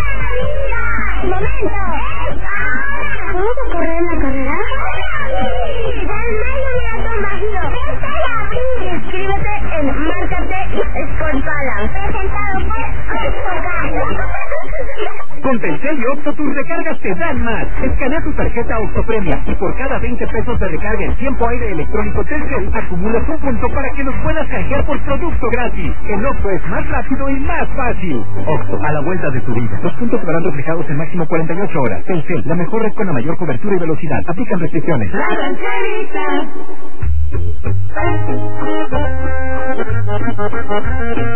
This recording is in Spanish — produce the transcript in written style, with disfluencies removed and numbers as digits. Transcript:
¡Momento! ¿Vamos a correr en la carrera? ¡Sí! ¡Gran Maratón Bajío! Inscríbete en Márcate Sport Balance. Presentado por Octocar. Con Telcel y Octo tus recargas te dan más. Escanea tu tarjeta Octopremia y por cada 20 pesos de recarga en tiempo aire electrónico Telcel acumulas un punto para que los puedas canjear por producto gratis. El Octo es más rápido y más fácil. Octo, a la vuelta de tu vida. Los puntos se verán reflejados en máximo 48 horas. Telcel, la mejor red con la mayor cobertura y velocidad. Aplican restricciones. La rancherita.